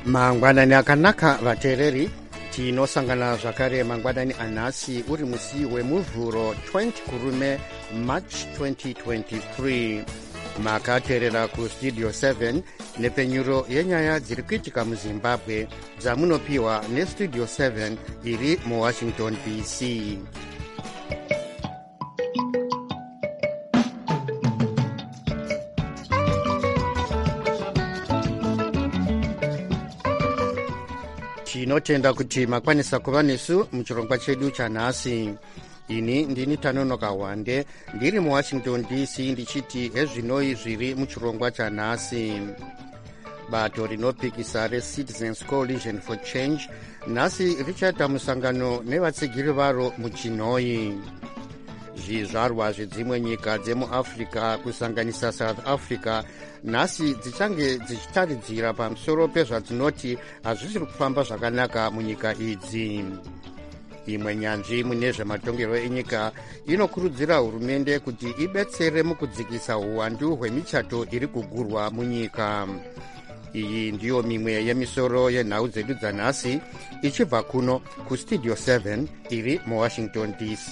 mangwanani akanaka vateereri, tinosangana zvakare mangwanani anhasi uri musi wemuvhuro 20 kurume March 2023. makateerera kustudio 7 nepenyuro yenyaya dziri kuitika muzimbabwe dzamunopiwa nestudio 7 iri muwashington dc. tinotenda kuti makwanisa kuva nesu muchirongwa chedu chanhasi. ini ndini Tanonoka Wande ndiri muwashington dc ndichiti hezvinoi zviri muchirongwa chanhasi. bato rinopikisa reCitizens Coalition for Change nhasi richaita musangano nevatsigiri varo muchinoi. zvizvarwa zvedzimwe nyika dzemuafrica kusanganisa South Africa nhasi dzichange dzichitaridzira pamusoro pezvadzinoti hazvisiri kufamba zvakanaka munyika idzi. imwe nyanzvi mune zvematongerwo enyika inokurudzira hurumende kuti ibetsere mukudzikisa uwandu hwemichato iri kugurwa munyika. iyi ndiyo mimwe yemisoro yenhau dzedu dzanhasi ichibva kuno kustudio 7 iri muwashington dc.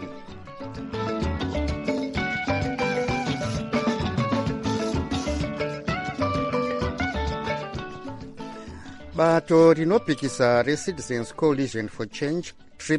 bato rinopikisa reCitizens Coalition for Change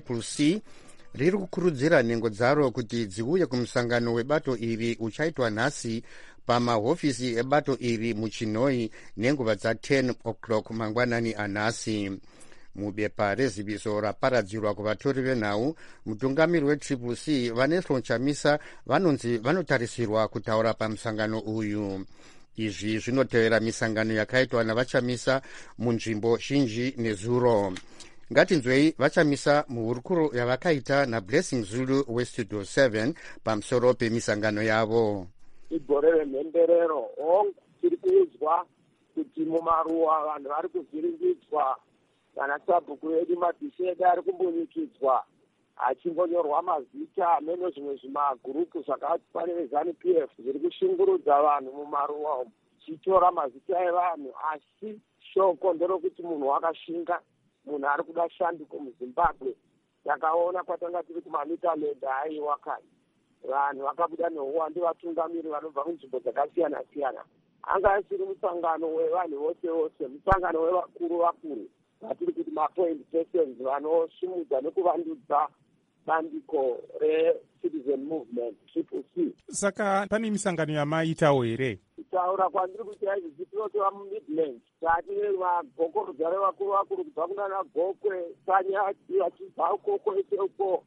CCC riri kukurudzira nhengo dzaro kuti dziuye kumusangano webato iri uchaitwa nhasi pamahofisi ebato iri muchinoi nenguva dza10 o'clock mangwanani anhasi. mubepa reziviso raparadzirwa kuvatori venhau, mutungamiri weCCC Vanessa Chamisa vanonzi vanotarisirwa kutaura pamusangano uyu. izvi zvinotevera misangano yakaitwa navachamisa munzvimbo zhinji nezuro. ngatinzwei vachamisa muhurukuro yavakaita naBlessing Zulu westudio 7 pamusoro pemisangano yavo. igore remhemberero tiri kuudzwa kuti mumaruwa vanhu vari kuvhiringidzwa, kana sabhuku edu mabhisedi ari kumbonikidzwa achimbonyorwa mazita meno zvimwe zvimagurupu zvakafanire ZANU-PF zviri kushungurudza vanhu mumaruwa chitora mazita evanhu. asi shoko nderokuti munhu wakashinga, munhu ari kuda shanduko muzimbabwe. takaona kwatanga tiri kumamitaleda aiwa kani vanhu vakabuda neuwandi vatungamiri vanobva munzvimbo dzakasiyana siyana. anga asiri musangano wevanhu vose vose, musangano wevakuru vakuru vatiri kuti mapoint persons vanosumudza nekuvandudza bandiko reCitizen Movement CCC. saka pane misangano yamaitawo here? kutaura kwandiri kuti aizvi tinotova mumidland tati magokorodzwa revakuru vakuru kubva kunana Gokwe Sanyati vachibva ukoko ese uko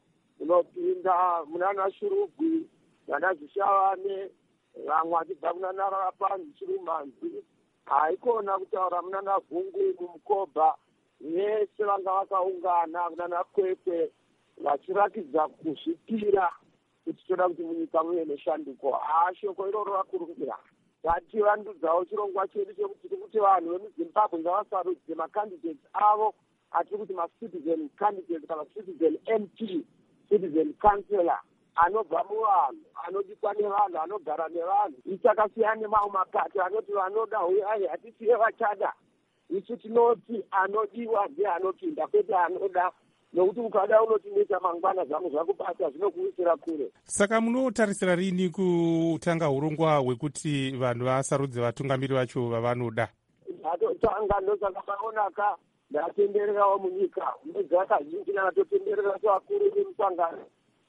unopinda munana Shurugwi nana Zvishavane vamwe vachibva kunana Rapanzi Chirumanzi haikona kutaura munana Vhungu mumukobha vese vanga vakaungana kunana Kwekwe vachirakidza kuzvipira kuti toda kuti munyika muve neshanduko. shoko iroro rakurumbira ngativandudzawo chirongwa chedu chekuti tiri kuti vanhu vemuzimbabwe ngavasarudze macandidates avo atiri kuti macitizen candidate kana citizen MP, citizen councillor anobva muvanhu, anodikwa nevanhu, anogara nevanhu. ichakasiyana nemamwe mapati anoti vanoda uyai hatisiye vachada. isu tinoti anodiwa ndiye anopinda, kwete anoda, nokuti ukada unotineta mangwana zvangu zvakubata zvinokuisira kure. saka munotarisira rini kutanga urongwa hwekuti vanhu vasarudze vatungamiri vacho vavanoda? ndatotanga ndosaka maonaka ndatendererawo munyika mwedzi kazhinji nakatotenderera sevakuru vemusangano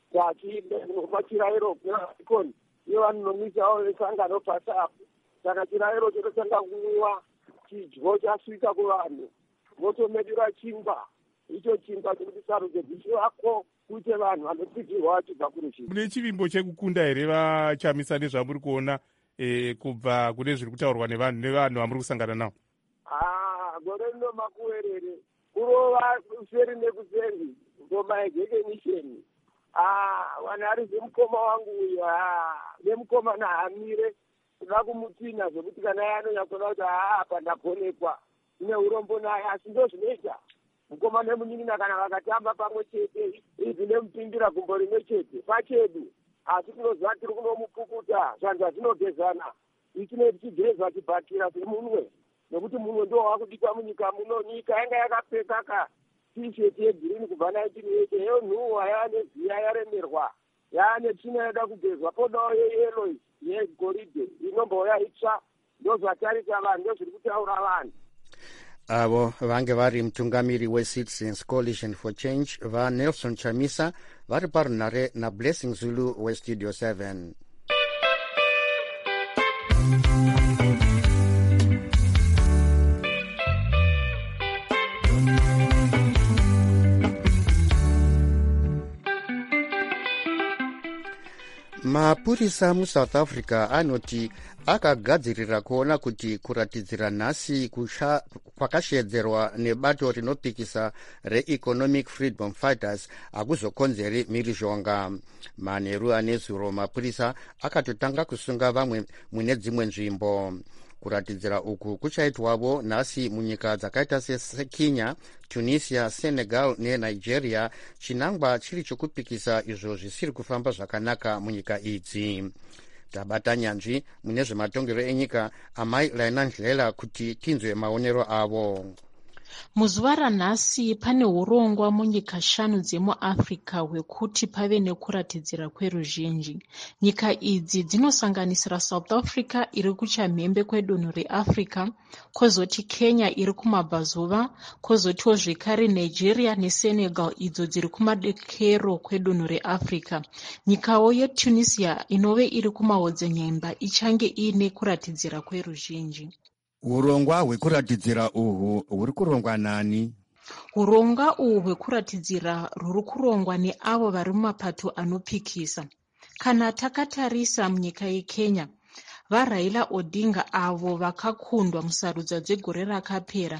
tachinopa chirayiro kunaikoni iyo vanonomwisawo vesangano pasapo. saka chirayiro chototanga kumwiwa chidyo chasvika kuvanhu votomedura chingwa. icho chingwa chekuti sarudze dzishi vako kuite vanhu vanopigirwa vachibva kuruzhinji. mune chivimbo chekukunda here vachamisa nezvamuri kuona kubva kune zviri kutaurwa nevanhu vamuri kusangana navo? gore rino makuwerere kurova useri nekuseri ngoma yegeke misheni. vanhari zvemukoma wangu uyu nemukoma nahamire kuda kumutina zvekuti kana yanonyakona kuti apa ndagonekwa ine urombo naye, asi ndo zvinoita mukoma nemunin'ina kana vakatamba pamwe chete izvi nemupimbira gumbo rimwe chete pachedu. asi tinoziva tiri kunomupukuta zvanza zvinogezana. itinoti tigeza tibhatira semunwe nekuti munwe ndo wakudikwa munyika muno. Nyika yanga yakapfeka ka tisheti yegirini kubva 1980 eyo nhuhwa yaane ziya yaremerwa yaane tsvina yada kugezwa podawo yeyelo yegoridhe inombouya itsva ndozvatarisa vanhu ndozviri kutaura vanhu. Avo vange vari mutungamiri weCitizens Coalition for Change vaNelson Chamisa vari parunhare naBlessing Zulu weStudio 7. Mapurisa muSouth Africa anoti akagadzirira kuona kuti kuratidzira nhasi kwakashedzerwa nebato rinopikisa reEconomic Freedom Fighters akuzokonzeri mhirizhonga. Manheru ane zuro mapurisa akatotanga kusunga vamwe mune dzimwe nzvimbo. Kuratidzira uku kuchaitwavo nhasi munyika dzakaita seKenya, Tunisia, Senegal neNigeria, chinangwa chiri chokupikisa izvo zvisiri kufamba zvakanaka munyika idzi. Tabata nyanzvi mune zvematongero enyika amai Laina Ndlela kuti tinzwe maonero avo. Muzuva ranhasi pane urongwa munyika 5 dzemuAfrica hwekuti pave nekuratidzira kweruzhinji. Nyika idzi dzinosanganisira South Africa iri kuchamhembe kwedunhu reAfrica, kwozoti Kenya iri kumabvazuva, kwozotiwo zvekare Nigeria neSenegal idzo dziri kumadekero kwedunhu reAfrica. Nyikawo yeTunisia inove iri kumaodzanyemba ichange iine kuratidzira kweruzhinji. Urongwa hwekuratidzira uhwu huri kurongwa nani? Urongwa uhwu hwekuratidzira rwuri kurongwa neavo vari mumapato anopikisa. Kana takatarisa munyika yeKenya, vaRaila Odinga avo vakakundwa musarudzo dzegore rakapera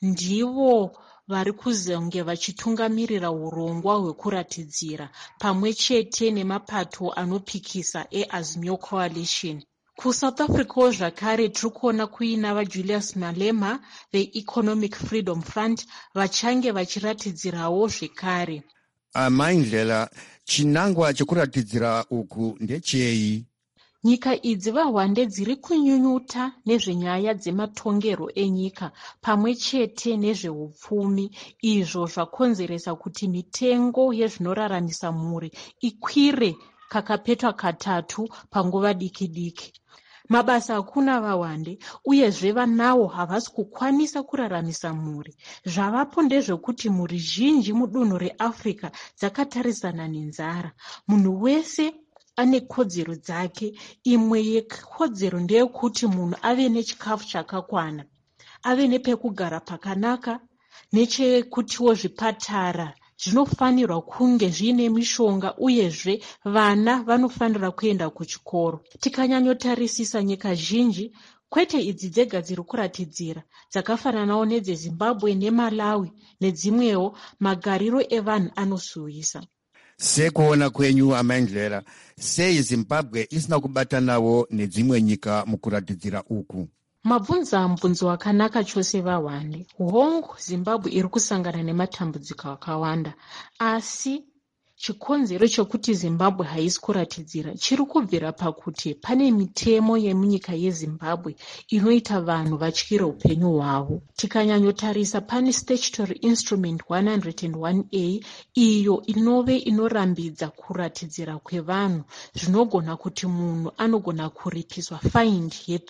ndivo vari kuzonge vachitungamirira urongwa hwekuratidzira pamwe chete nemapato anopikisa eAzimio Coalition. KuSouth Africa zvakare tiri kuona kuina vaJulius Malema veEconomic Freedom Front vachange vachiratidzirawo zvekare. Amai Ndlela, chinangwa chekuratidzira uku ndechei? Nyika idzi vahwande dziri kunyunyuta nezvenyaya dzematongero enyika pamwe chete nezveupfumi, izvo zvakonzeresa kuti mitengo yezvinoraramisa mhuri ikwire kakapetwa katatu panguva diki diki. Mabasa hakuna vahwande uyezve vanawo havasi kukwanisa kuraramisa mhuri. Zvavapo ndezvekuti mhuri zhinji mudunhu reAfrica dzakatarisana nenzara. Munhu wese ane kodzero dzake. Imwe yekodzero ndeyekuti munhu ave nechikafu chakakwana, ave nepekugara pakanaka, nechekutiwo zvipatara zvinofanirwa kunge zviine mishonga uyezve vana vanofanira kuenda kuchikoro. Tikanyanyotarisisa nyika zhinji, kwete idzi dzega dziri kuratidzira, dzakafananawo nedzeZimbabwe neMalawi nedzimwewo, magariro evanhu anosuyisa. Sekuona kwenyu amai Ndlela, sei Zimbabwe isina kubatanawo nedzimwe nyika mukuratidzira uku? Mabvunzo akanaka chose vahwande. Hongu Zimbabwe iri kusangana nematambudziko akawanda, asi chikonzero chokuti Zimbabwe haisi kuratidzira chiri kubvira pakuti pane mitemo yemunyika yeZimbabwe inoita vanhu vatyire upenyu hwavo. Tikanyanyotarisa pane Statutory Instrument 101A iyo inove inorambidza kuratidzira kwevanhu, zvinogona kuti munhu anogona kuripiswa fine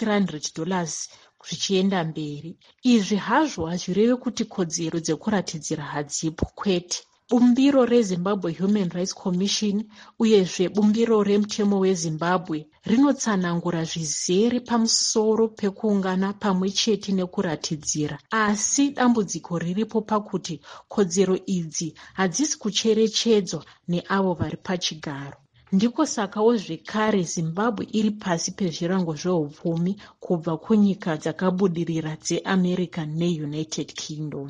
ye$300 zvichienda mberi. Izvi hazvo hazvireve kuti kodzero dzekuratidzira hadzipo, kwete. Bumbiro reZimbabwe Human Rights Commission uyezve bumbiro remutemo weZimbabwe rinotsanangura zvizere pamusoro pekuungana pamwe chete nekuratidzira, asi dambudziko riripo pakuti kodzero idzi hadzisi kucherechedzwa neavo vari pachigaro. Ndiko sakawo zvekare Zimbabwe iri pasi pezvirango zveupfumi kubva kunyika dzakabudirira dzeAmerica neUnited Kingdom.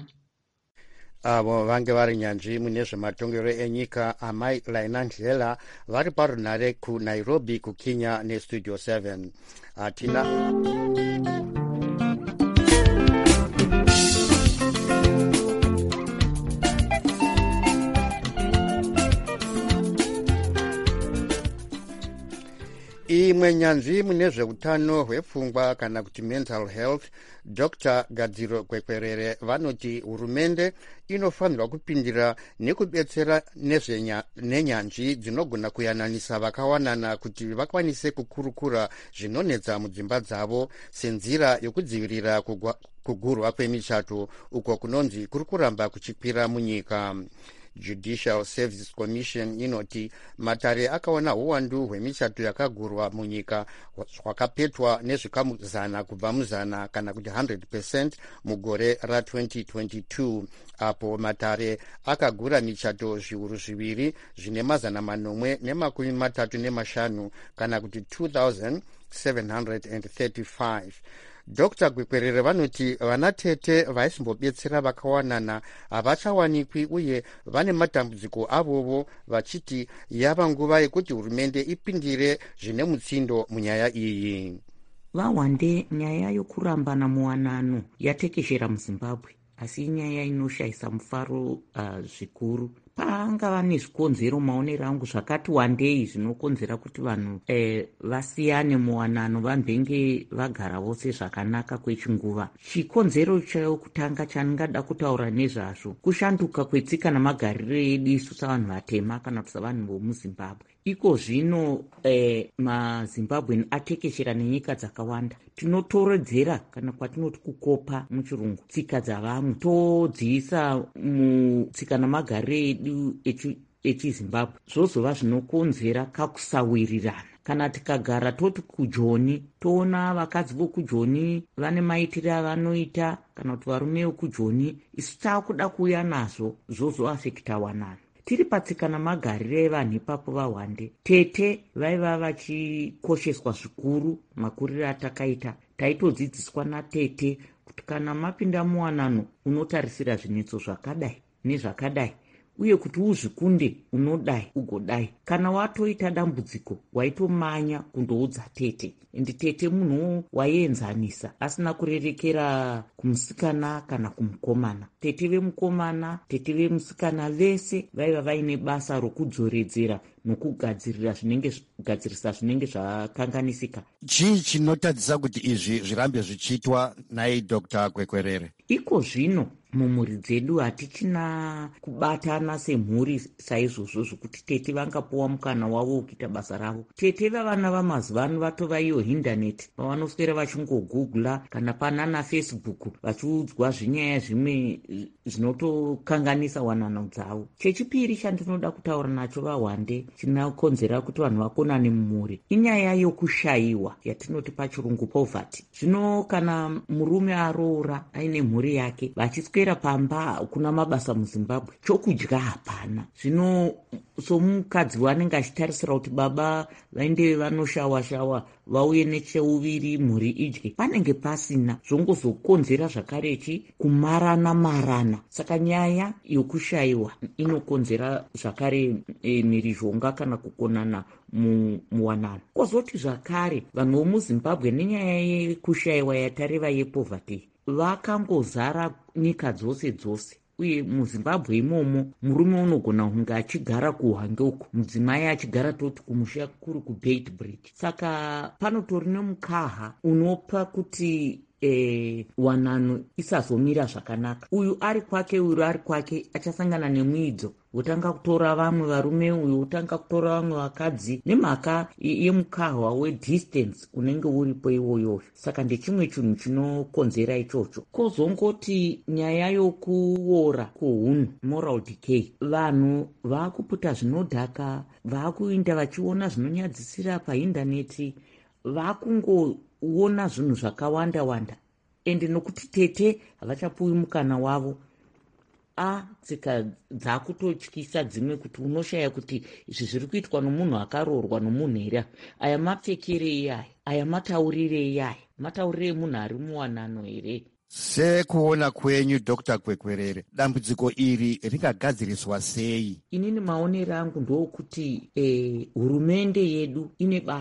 Avo vange vari nyanzvi mune zvematongero enyika amai Laina Ndlela vari parunhare kuNairobi kuKenya neStudio 7. Hatina imwe mumwe nyanzvi mune zveutano hwepfungwa kana kuti mental health, Dr. Gadziro Kwekwerere vanoti hurumende inofanirwa kupindira nekubetsera nenyanzvi dzinogona kuyananisa vakawanana kuti vakwanise kukurukura zvinonetsa mudzimba dzavo senzira yokudzivirira kugurwa kwemichato uko kunonzi kuri kuramba kuchikwira munyika. Judicial Service Commission inoti matare akaona uwandu hwemichato yakagurwa munyika hwakapetwa nezvikamu 100 kubva mu100 kana kuti 100% mugore ra2022, apo matare akagura michato zviuru 2 zvine 835 kana kuti 2735. Dr. Kwekwerere vanoti vanatete vaisimbobetsera vakawanana havachawanikwi uye vane matambudziko avovo, vachiti yava nguva yekuti hurumende ipindire zvine mutsindo munyaya iyi. Vawande, nyaya yokurambana muwanano yatekeshera muZimbabwe, asi nyaya inoshayisa mufaro zvikuru. Pangava nezvikonzero maonero angu zvakati wandei zvinokonzera kuti vanhu vasiyane muwanano vambenge vagara vose zvakanaka kwechinguva. Chikonzero chekutanga chandingada kutaura nezvazvo kushanduka kwetsika namagariro edu isu savanhu vatema kana kuti savanhu vomuZimbabwe. Iko zvino maZimbabwe atekeshera nenyika dzakawanda. Tinotoredzera kana kwatinoti kukopa muchirungu tsika dzavamwe, todziisa mutsika namagariro edu echiZimbabwe. Zvozova zvinokonzera kakusawirirana. Kana tikagara toti kujoni, toona vakadzi vokujoni vane maitire avanoita, kana kuti varume vokujoni, isu taakuda kuuya nazvo zvozoafekita wanano. Tiri patsika namagariro evanhu ipapo Vawande, tete vaiva vachikosheswa zvikuru makuriro atakaita. Taitodzidziswa natete kuti kana mapinda muwanano unotarisira zvinetso zvakadai nezvakadai, uye kuti uzvikunde unodai ugodai. Kana watoita dambudziko waitomanya kundoudza tete, ende tete munhu waienzanisa asina kurerekera kumusikana kana kumukomana. Tete vemukomana, tete vemusikana vese vaiva vaine basa rokudzoredzera nokugadzirisa zvinenge zvakanganisika. Chii chinotadzisa kuti izvi zvirambe zvichiitwa naye Dr. Kwekwerere? Iko zvino mumhuri dzedu hatichina kubatana semhuri saizvozvo zvokuti tete vangapuwa mukana wavo wekuita basa ravo. Tete vavana vamazuvano vatova iyo hindaneti vavanoswera vachingogugula kana panana Facebook vachiudzwa zvinyaya zvimwe zvinotokanganisa wanano dzavo. Chechipiri chandinoda kutaura nacho Vawande chinokonzera kuti vanhu vakonane mumhuri inyaya yokushayiwa yatinoti pachirungu poverty. Zvino kana murume aroora aine mhuri yake vachiswera pamba kuna mabasa muZimbabwe, chokudya hapana. Zvino somukadzi wanenge achitarisira kuti baba vaende vanoshawa vauye necheuviri mhuri idye, panenge pasina, zvongozokonzera zvakarechi kumarana. Saka nyaya yokushayiwa inokonzera zvakare mhirizhonga kana kukonana muwanano. Kozoti zvakare vanhu vomuZimbabwe nenyaya yekushayiwa yatareva yepoverty vakangozara nyika dzose, uye muZimbabwe imomo murume unogona kunge achigara kuHwange uko, mudzimai achigara toti kumusha kuri kuBeitbridge. Saka panotori nemukaha unopa kuti wanano isazomira zvakanaka. Uyu ari kwake, uyu ari kwake, achasangana nemwidzo. Wotanga kutora vamwe varume, uyu wotanga kutora vamwe vakadzi, nemhaka yemukahwa wedistance unenge uripo iwoyo. Saka ndechimwe chinhu chinokonzera ichocho. Kozongoti nyaya yokuora kuhunhu, moral decay. Vanhu vakuputa zvinodhaka, vakuinda vachiona zvinonyadzisira paindaneti, vakungoona zvinhu zvakawanda. Ende nokuti tete havachapuwi mukana wavo, tsika dzakutotyisa dzimwe kuti unoshaya kuti izvi zviri kuitwa nomunhu akaroorwa nomunhu here. Aya mapfekere aya, aya mataurire aya, mataurire emunhu ari muwanano here. Sekuona kwenyu Dr. Kwekwerere, dambudziko iri ringagadziriswa sei? Inini maonero angu ndokuti hurumende yedu ine basa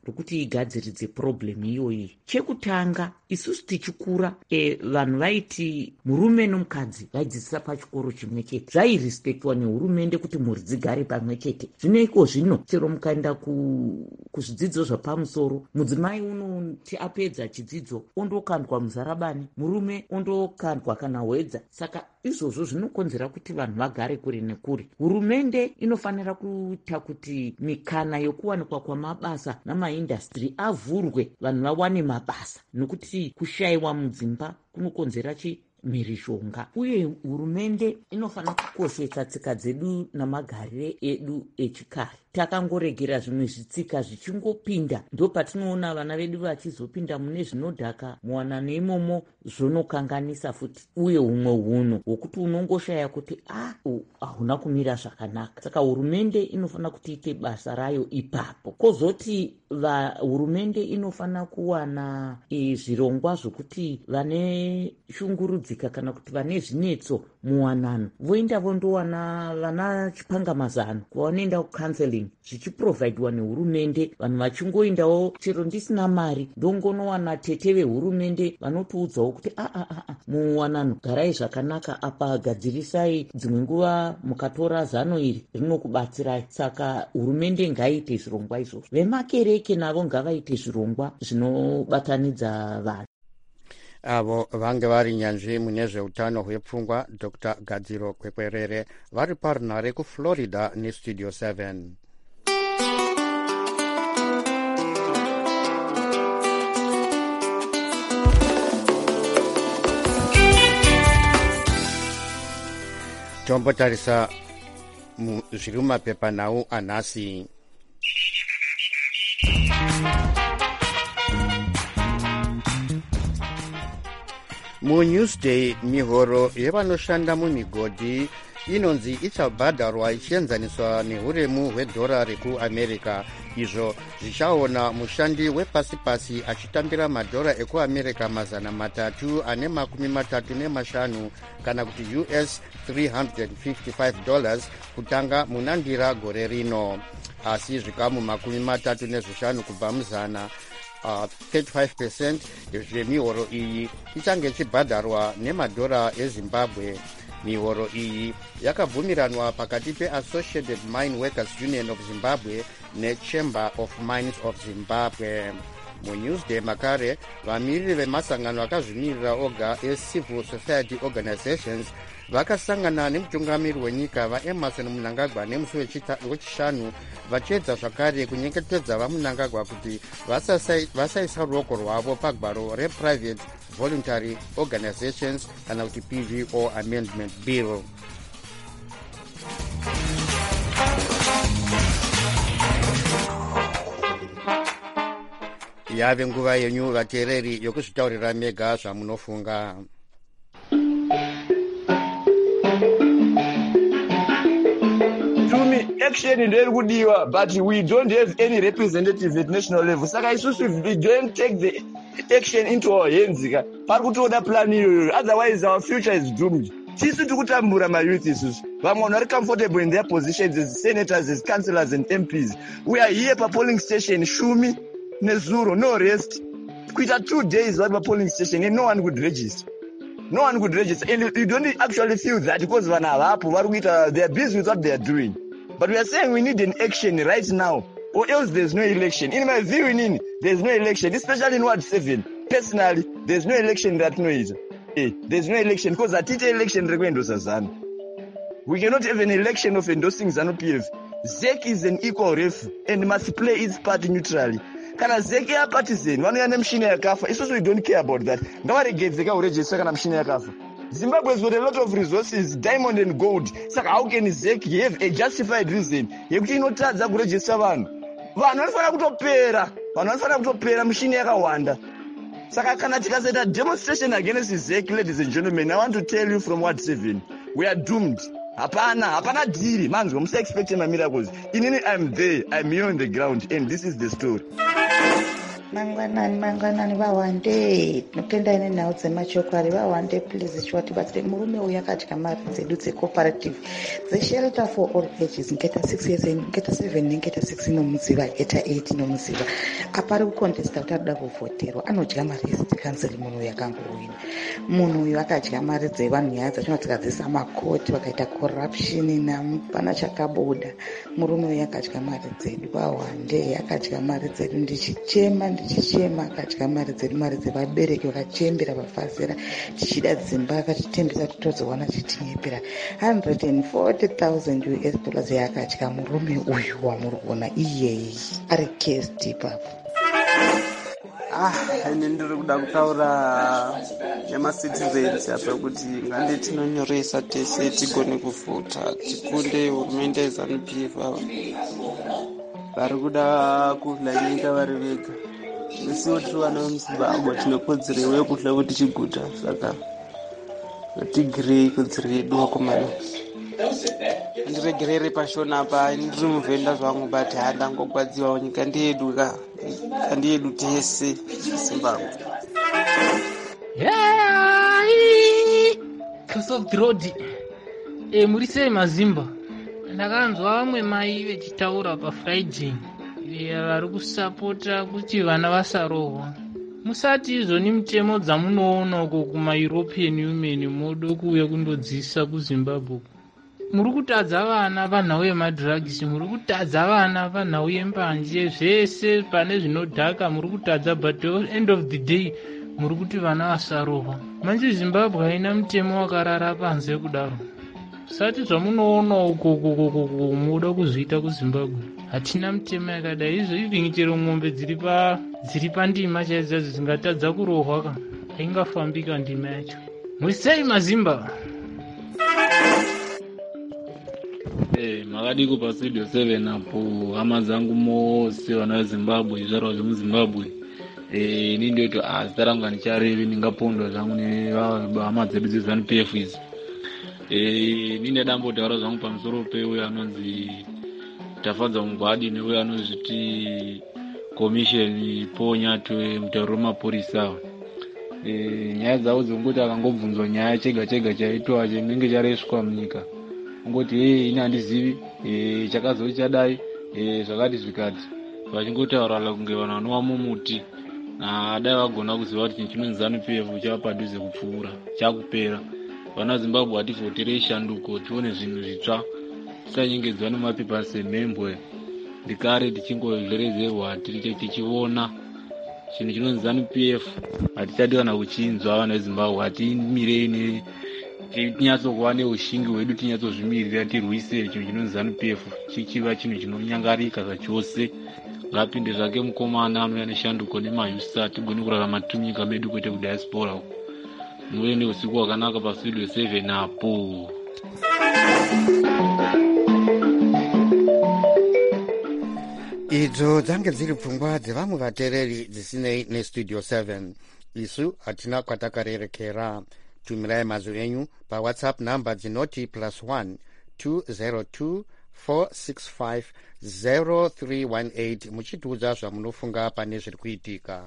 rokuti igadziridze purobhuremu iyoyi. Chekutanga, isusu tichikura vanhu vaiti murume nomukadzi vaidzidzisa pachikoro chimwe chete, zvairespektwa nehurumende kuti mhuri dzigare pamwe chete. Zvino zvino chero mukaenda kuzvidzidzo zvapamusoro, mudzimai unoti apedza chidzidzo ondokandwa muzarabani, murume ondokandwa kana hwedza. Saka izvozvo zvinokonzera kuti vanhu vagare kure nekure. Hurumende inofanira kuita kuti mikana yokuwanikwa kwamabasa namaindastri avhurwe, vanhu vawane mabasa, nokuti kushayiwa mudzimba kunokonzera mhirizhonga. Uye hurumende inofanira kukoshesa tsika dzedu namagarire edu echikare. Takangoregera zvimwe zvitsika zvichingopinda, ndo patinoona vana vedu vachizopinda mune zvinodhaka, muwanano imomo zvonokanganisa futi. Uye humwe hunhu hwokuti unongoshaya kuti hauna kumira zvakanaka. Saka hurumende inofanira kuti ite basa rayo ipapo. Kozoti hurumende inofanira kuwana zvirongwa zvokuti vane shungurudzika kana kuti vane zvinetso muwanano voenda vondowana vana chipangamazano kwavanoenda kucounseling, zvichiprovhaidwa nehurumende. Vanhu vachingoendawo chero ndisina mari ndongonowana tete vehurumende vanotiudzawo kuti muwanano garai zvakanaka, apa gadzirisai, dzimwe nguva mukatora zano iri rinokubatsirai. Saka hurumende ngaiite zvirongwa izvozvo. Vemakereke navo ngavaite zvirongwa zvinobatanidza vanhu. Avo vange vari nyanzvi mune zveutano hwepfungwa, Dr. Gadziro Kwekwerere, vari parunare kuFlorida neStudio 7. Tombotarisa zviri mumapepanhau anhasi. MuNewsday, mihoro yevanoshanda mumigodhi inonzi ichabhadharwa ichienzaniswa nehuremu hwedhora rekuamerica. Izvo zvichaona mushandi wepasi-pasi achitambira madhora ekuamerica 335 kana kuti US $355 kutanga munandira gore rino, asi zvikamu 35 kubva muzana 35% zvemihoro iyi ichange ichibhadharwa nemadhora eZimbabwe. Mihoro iyi yakabvumiranwa pakati peAssociated Mine Workers Union of Zimbabwe neChamber of Mines of Zimbabwe. MuNewsday makare, vamiriri vemasangano akazvimirira oga eCivil Society Organizations vakasangana nemutungamiri wenyika vaEmerson Mnangagwa nemusi wechishanu vachiedza zvakare kunyengetedza vaMnangagwa kuti vasaisa ruoko rwavo pagwaro rePrivate Voluntary Organizations kana kuti PVO Amendment Bill. Yave nguva yenyu vateereri yokuzvitaurira mega zvamunofunga. Action ndiri kudiwa, but we don't have any representative at national level. Saka isusu we don't take the action into our hands. Pari kutoda plan iyoyo, otherwise our future is doomed. Tisu tikutambura mayouth isusu. Vamwe vanhu vari comfortable in their positions as senators, as councillors and MPs. We are here pa polling station Shumi nezuro, no rest. Kuita 2 days vari pa polling station and no one could register. No one could register, and you don't actually feel that because vanhu avapo vari kuita, they are busy with what they are doing. But we are saying we need an action right now, or else there's no election. In my view, there's no election, especially in Ward 7. Personally, there's no election that noise. There's no election because at each election, we cannot have an election of endorsing ZANU-PF. ZEC is an equal ref and must play its part neutrally. Kana ZEC ya partisan, wanu ya mshine ya kafa. It's also we don't care about that. Ngawarege ZEC uregister kana mshine ya kafa. Zimbabwe has got a lot of resources, diamond and gold. Saka how can ZEC have a justified reason yekuti inotadza kuregister vanhu? Vanhu vanofana kutopera mishini yakawanda. Saka kana tikasaita demonstration against ZEC, ladies and gentlemen, I want to tell you from Ward 7, we are doomed. Hapana diri, manzwa, musa expect my miracles. I'm there, I'm here on the ground, and this is the story. mangwanani vawande tinopenda ine nhau dzemachokwari vawande please chiwatibatsire murume uyu akadya mari dzedu dzecooperative dzeshelter for all ages ngeta 6 years ngeta 7 ngeta 6 inomuziva ngeta 8 inomuziva apari kukontesta kuti arikuda kuvhoterwa anodya mari yecity council. Munhu uyu akangowina, munhu uyu akadya mari dzevanhu nyaya dzatinotsikadzisa makoti vakaita corruption napana chakabuda. Murume uyu akadya mari dzedu vawande, akadya mari dzedu ndichichema akadya mari dzedu, mari dzevabereki vakachembera vafazera tichida dzimba akatitembesa kuti tozowana chitinyepera 140,000 US dollars yakadya murume uyu wamuri kuona iyeyi ari case ipapo. Ine ndiri kuda kutaura nemacitizens apa kuti ngande tinonyoresa tese tigone kuvhota tikunde hurumende yeZANU-PF ava vari kuda kuvhura nyika vari vega. Isiwo tiri vana vemuZimbabwe tinokodzerewo yekuhla kuti chiguta, saka ngatigirei kodzero yedu wakomana. Ndiregerere pashona apa, ndiri muvhenda zvangu but handangogwadziwa nyika ndiyedu kandiyedu tese Zimbabwe. Cross of the road. Muri sei Mazimba? Ndakanzwa vamwe mai vechitaura paFriday vari kusapota kuti vana vasarohwa. Musati izvoni mitemo dzamunoona uko kuma-European Union modo kuuya kundodzisa kuZimbabwe. Muri kutadza vana panhau yemadrugs, muri kutadza vana panhau yembanje, zvese pane zvinodhaka muri kutadza, but end of the day muri kuti vana vasarohwa. Manje Zimbabwe haina mutemo wakarara panze kudaro. Sati zvamunoona uko muda kuzviita kuZimbabwe hatina mutemo yakadai. Izvi chero mombe dziri pandima chaidzo dzingatadza kurohwa haingafambika ndima yacho. Musei Mazimba? Makadi kupa studio 7 apo hama zangu mose vana veZimbabwe, zvizvarwa zvemuZimbabwe. Ini ndoito zita rangu handicharevi, ndingapondwa zvangu nehama dzedu dzeZANU-PF idzi. Nine dambotaura zvangu pamusoro peuyo anonzi Tafadza Mugwadi neuyo anozviti commission Ponyato mutauro wemapurisa. Nyaya dzavo dzongoti akangobvunzwa nyaya chega chaitwa chinenge chareswa munyika, ngoti ini handizivi chakazoti chadai zvakati zvikati, vachingotaura kunge vanhu vanova mumuti. Dai vagona kuziva kuti chinonzi ZANU-PF chava padhuze kupfuura chakupera. Vana Zimbabwe hativhoterei shanduko, tione zvinhu zvitsva, tisanyengedzwa nemapepa semhembwe. Ndikare tichingodlerezerwa tichiona chinhu chinonzi ZANU-PF hatichadi kana kuchinzwa. Vana veZimbabwe hatimirei tinyatsokuva neushingi hwedu, tinyatsozvimirira tirwise chinhu chinonzi ZANU-PF chichiva chinhu chinonyangarika zvachose. Ngapinde zvake mukomana anouya neshanduko nemayusa, tigone kurarama tunyika medu kwete kudiaspora. Muve neusiku hwakanaka pastudio 7 apo. Idzo dzange dziri pfungwa dzevamwe vateereri dzisinei nestudio 7. Isu hatina kwatakarerekera. Tumirai mazwi enyu paWhatsApp namba dzinoti +1 202 465 0318 muchitiudza zvamunofunga pane zviri kuitika.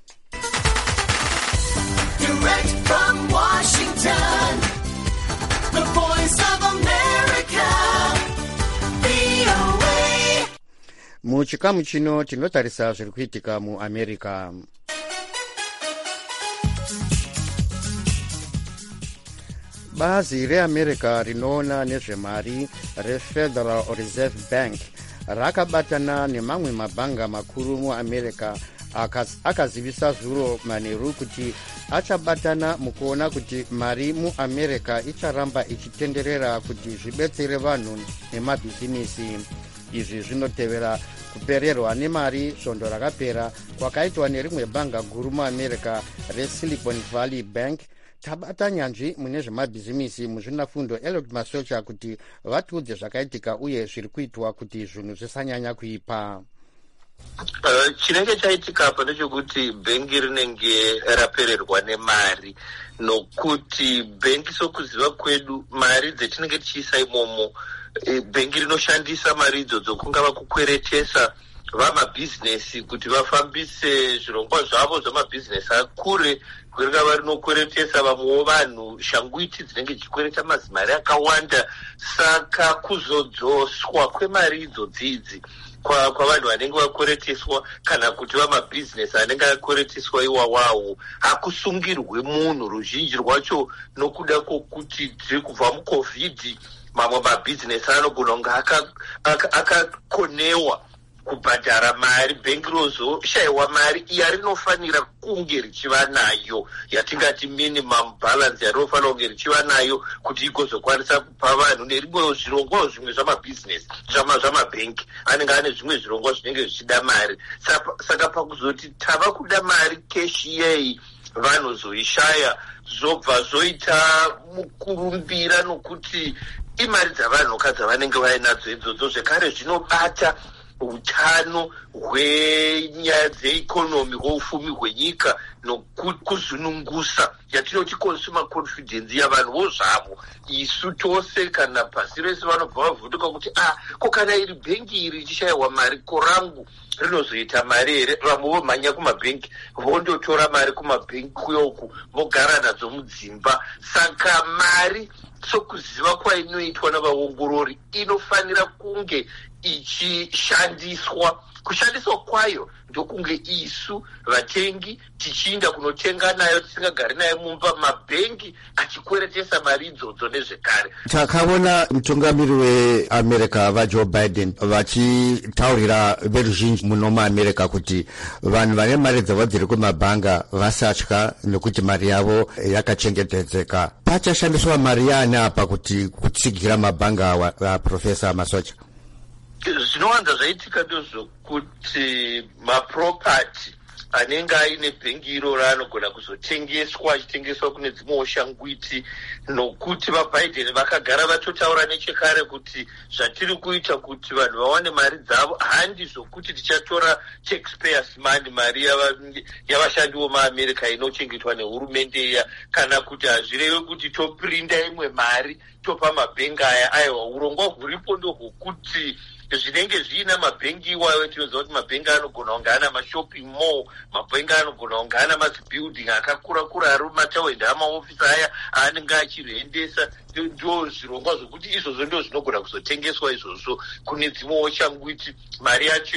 Direct from Washington, the voice of America, VOA. Muchikamu chino tinotarisa zviri kuitika muAmerica. Bazi reAmerica rinoona nezvemari reFederal Reserve Bank rakabatana nemamwe mabhanga makuru muAmerica akazivisa zuro manheru kuti achabatana mukuona kuti mari muAmerica icharamba ichitenderera kuti zvibetsere vanhu nemabhizinisi. Izvi zvinotevera kupererwa nemari svondo rakapera kwakaitwa nerimwe bhanga guru muAmerica reSilicon Valley Bank. Tabata nyanzvi mune zvemabhizimisi muzvinafundo Elliot Masocha kuti vatiudze zvakaitika uye zviri kuitwa kuti zvinhu zvisanyanya kuipa. Chinenge chaitika apa ndechekuti bhengi rinenge rapererwa nemari, nokuti bhengi sokuziva kwedu mari dzetinenge tichiisa imomo, bhengi rinoshandisa mari idzodzo kungava kukweretesa vamabhizinesi kuti vafambise zvirongwa zvavo zvamabhizinesi akure kuringava rinokweretesa vamwewo vanhu shangwiti dzinenge dzichikwereta mazimari akawanda. Saka kuzodzoswa kwemari idzodzidzi kwavanhu vanenge vakwereteswa kana kuti vamabhizinesi anenge akwereteswa iwawawo hakusungirwe munhu ruzhinji rwacho nokuda kwokuti tiri kubva mucovid. Mamwe mabhizinesi anogona kunge akakonewa kubhadhara mari, bhengi rozoshayiwa mari iya rinofanira kunge richiva nayo yatingati minimum balance yarinofanira kunge richiva nayo kuti igozokwanisa kupa vanhu nerimwe zvirongwa zvimwe zvamabhizinesi zvamabhengi anenge ane zvimwe zvirongwa zvinenge zvichida mari. Saka pakuzoti tava kuda mari keshi yeyi vanozoishaya zvobva zvoita mukurumbira nokuti imari dzavanhuka dzavanenge vainadzo idzodzo zvekare zvinobata utano hwenyaya dzeikonomi hweufumi hwenyika nokuzunungusa yatinoti consumer confidence yavanhuwo zvavo. Isu tose kana pasi rese vanobva vavhunduka kuti ko kana iri bhengi iri richishayiwa mari korangu rinozoita mari here. Vamwe vomhanya kumabhengi vondotora mari kumabhengi kuyoku vogara nadzo mudzimba. Saka mari sokuziva kwainoitwa navaongorori inofanira kunge ichishandiswa. Kushandiswa kwayo ndokunge isu vatengi tichiinda kunotenga nayo tisingagari nayo mumba, mabhengi achikweretesa mari idzodzo nezvekare. Takaona mutungamiri weAmerica vaJoe Biden vachitaurira veruzhinji muno muAmerica kuti vanhu vane mari dzavo dziri kumabhanga vasatya nekuti mari yavo yakachengetedzeka. Pachashandiswa mari yaani apa kuti kutsigira mabhanga awa, Profesa Masocha? Zvinowanza zvaitika ndozvokuti mapropati anenge aine bhengi iro raanogona kuzotengeswa achitengeswa kune dzimwewo shangwiti, nokuti vaBiden vakagara vatotaura nechekare kuti zvatiri kuita kuti vanhu vawane mari dzavo handi zvokuti tichatora taxpayers money, mari yavashandi vomaamerica inochengetwa nehurumende iya, kana kuti hazvirevi kuti topirinda imwe mari topa mabhengi aya. Aiwa, urongwa huripo ndohwokuti zvinenge zviina mabhengi iwayo tinoziva kuti mabhengi anogona kunge ana mashopping mall, mabhengi anogona kunge ana mazibuilding akakura-kura ari mumatawindi amaofisi aya aanenge achirendesa. Ndo zvirongwa zvokuti izvozvo ndo zvinogona kuzotengeswa izvozvo kune dzimwewo shangwiti. Mari yacho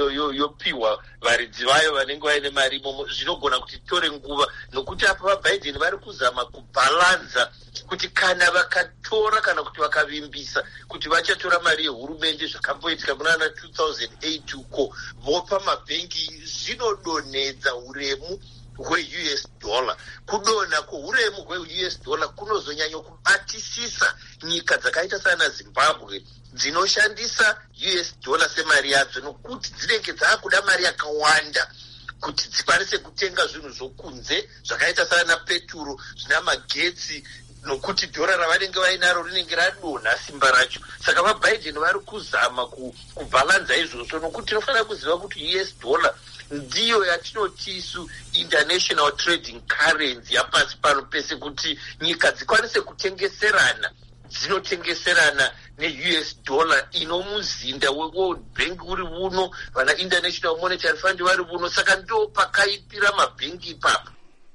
yopiwa varidzi vayo vanenge vaine mari imomo. Zvinogona kuti tore nguva nokuti apa vaBiden vari kuzama kubhalanza kuti kana vakatora kana kuti vakavimbisa kuti vachatora mari yehurumende zvakamboitika munana 2008 uko vopa mabhengi, zvinodonhedza uremu hwe-US dollar. Kudonha kweuremu hwe-US dollar kunozonyanya kubatisisa nyika dzakaita sana Zimbabwe dzinoshandisa US dollar semari yadzo, nokuti dzinenge dzaakuda mari yakawanda kuti dzikwanise kutenga zvinhu zvokunze zvakaita sana peturo, zvina magetsi, nokuti dhora ravanenge vainaro rinenge radonha simba racho. Saka vaBiden vari kuzama kubhalanza izvozvo, nokuti tinofanira kuziva kuti US dollar ndiyo yatinoti isu international trading currency yapasi pano pese, kuti nyika dzikwanise kutengeserana dzinotengeserana ne-US dollar inomuzinda weWorld Bank uri uno, vana International Monetary Fund vari uno. Saka ndo pakaipira mabhengi ipapo.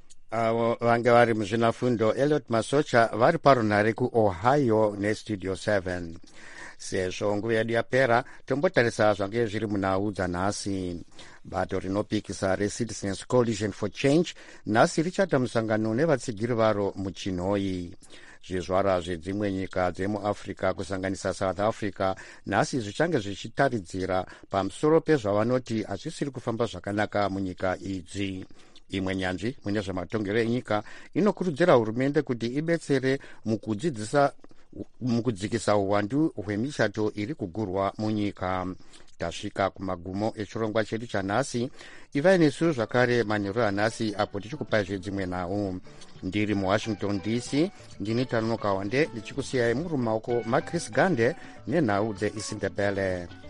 Avo vange vari muzvinafundo Elliot Masocha vari parunhare kuOhio nestudio 7. Sezvo nguva yedu yapera, tombotarisa zvange zviri munhau dzanhasi. Bato rinopikisa reCitizens Coalition for Change nhasi richaita musangano nevatsigiri varo muChinhoyi. Zvizvarwa zvedzimwe nyika dzemuAfrica kusanganisa South Africa nhasi zvichange zvichitaridzira pamusoro pezvavanoti hazvisiri kufamba zvakanaka munyika idzi. Imwe nyanzvi mune zvamatongero enyika inokurudzira hurumende kuti ibetsere mukudzikisa uwandu hwemichato iri kugurwa munyika. Tasvika kumagumo echirongwa chedu chanhasi. Ivai nesu zvakare manheru anhasi apo tichikupai zvedzimwe nhau. Ndiri muWashington DC, ndini Tanonoka Wande ndichikusiyai muri mumaoko maChris Gande nenhau dzeIsindebele.